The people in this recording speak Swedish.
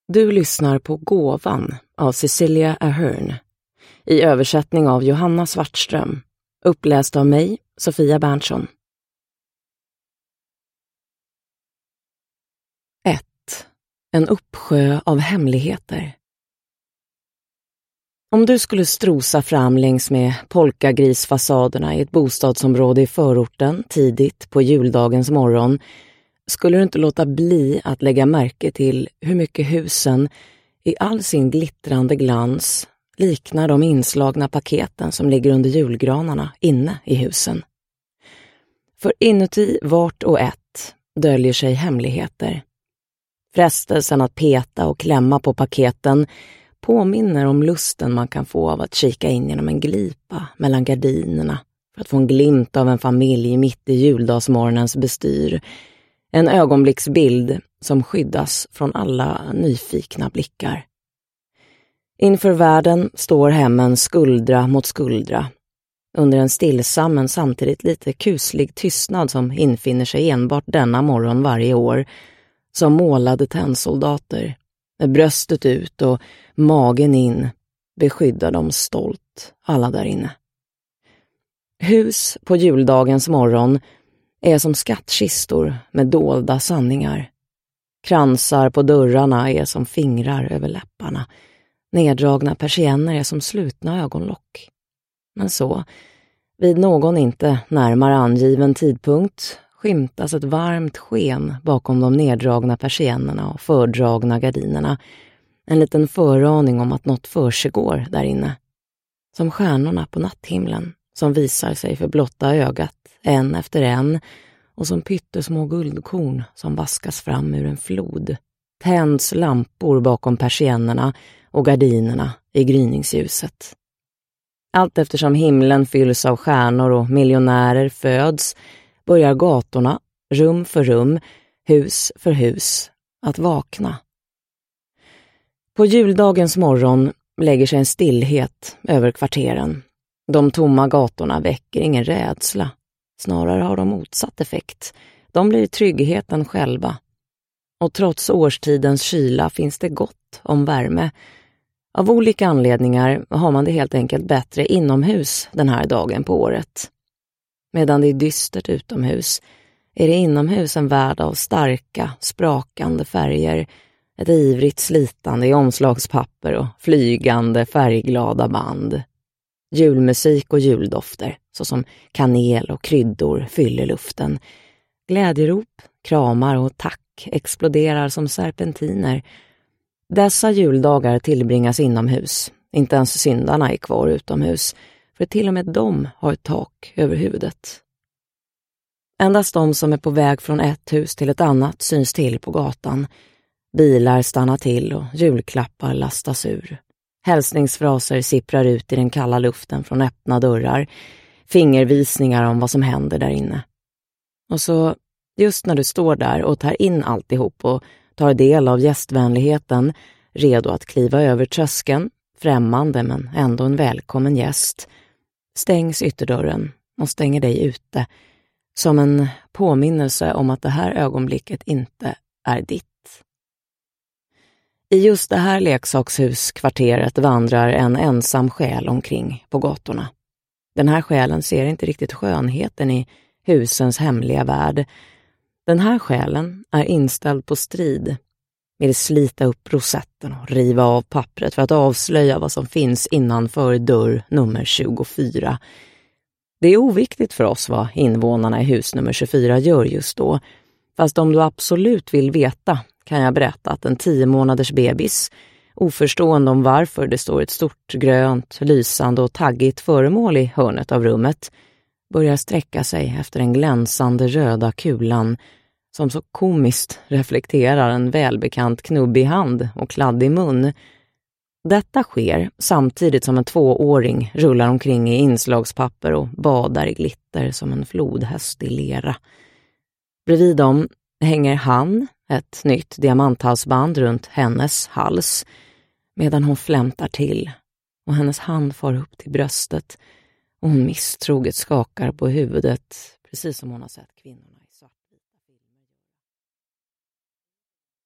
Du lyssnar på Gåvan av Cecilia Ahern i översättning av Johanna Svartström, uppläst av mig, Sofia Berntsson. 1. En uppsjö av hemligheter. Om du skulle strosa fram längs med polkagrisfasaderna i ett bostadsområde i förorten tidigt på juldagens morgon skulle du inte låta bli att lägga märke till hur mycket husen i all sin glittrande glans liknar de inslagna paketen som ligger under julgranarna inne i husen. För inuti vart och ett döljer sig hemligheter. Frestelsen att peta och klämma på paketen påminner om lusten man kan få av att kika in genom en glipa mellan gardinerna för att få en glimt av en familj mitt i juldagsmorgonens bestyr. En ögonblicksbild som skyddas från alla nyfikna blickar. Inför världen står hemmen skuldra mot skuldra. Under en stillsam men samtidigt lite kuslig tystnad som infinner sig enbart denna morgon varje år. Som målade tennsoldater, med bröstet ut och magen in, beskyddar de stolt alla där inne. Hus på juldagens morgon är som skattkistor med dolda sanningar. Kransar på dörrarna är som fingrar över läpparna. Neddragna persienner är som slutna ögonlock. Men så, vid någon inte närmare angiven tidpunkt, skymtas ett varmt sken bakom de neddragna persiennerna och fördragna gardinerna. En liten föraning om att något försiggår där inne. Som stjärnorna på natthimlen som visar sig för blotta ögat en efter en och som pyttesmå guldkorn som vaskas fram ur en flod. Tänds lampor bakom persiennerna och gardinerna i gryningsljuset. Allt eftersom himlen fylls av stjärnor och miljonärer föds börjar gatorna, rum för rum, hus för hus, att vakna. På juldagens morgon lägger sig en stillhet över kvarteren. De tomma gatorna väcker ingen rädsla. Snarare har de motsatt effekt. De blir tryggheten själva. Och trots årstidens kyla finns det gott om värme. Av olika anledningar har man det helt enkelt bättre inomhus den här dagen på året. Medan det är dystert utomhus är det inomhus en värld av starka, sprakande färger, ett ivrigt slitande i omslagspapper och flygande färgglada band. Julmusik och juldofter, såsom kanel och kryddor, fyller luften. Glädjerop, kramar och tack exploderar som serpentiner. Dessa juldagar tillbringas inomhus. Inte ens syndarna är kvar utomhus, för till och med de har ett tak över huvudet. Endast de som är på väg från ett hus till ett annat syns till på gatan. Bilar stannar till och julklappar lastas ur. Hälsningsfraser sipprar ut i den kalla luften från öppna dörrar. Fingervisningar om vad som händer där inne. Och så, just när du står där och tar in alltihop och tar del av gästvänligheten, redo att kliva över tröskeln, främmande men ändå en välkommen gäst, stängs ytterdörren och stänger dig ute, som en påminnelse om att det här ögonblicket inte är ditt. I just det här leksakshus-kvarteret vandrar en ensam själ omkring på gatorna. Den här själen ser inte riktigt skönheten i husens hemliga värld. Den här själen är inställd på strid. Vill slita upp rosetten och riva av pappret för att avslöja vad som finns innanför dörr nummer 24. Det är oviktigt för oss vad invånarna i hus nummer 24 gör just då. Fast om du absolut vill veta kan jag berätta att en 10 månaders bebis, oförstående om varför det står ett stort, grönt, lysande och taggigt föremål i hörnet av rummet, börjar sträcka sig efter den glänsande röda kulan som så komiskt reflekterar en välbekant knubbig hand och kladdig mun. Detta sker samtidigt som en 2-åring rullar omkring i inslagspapper och badar i glitter som en flodhäst i lera. Bredvid dem hänger han, ett nytt diamanthalsband runt hennes hals, medan hon flämtar till och hennes hand far upp till bröstet och hon misstroget skakar på huvudet, precis som hon har sett kvinnorna.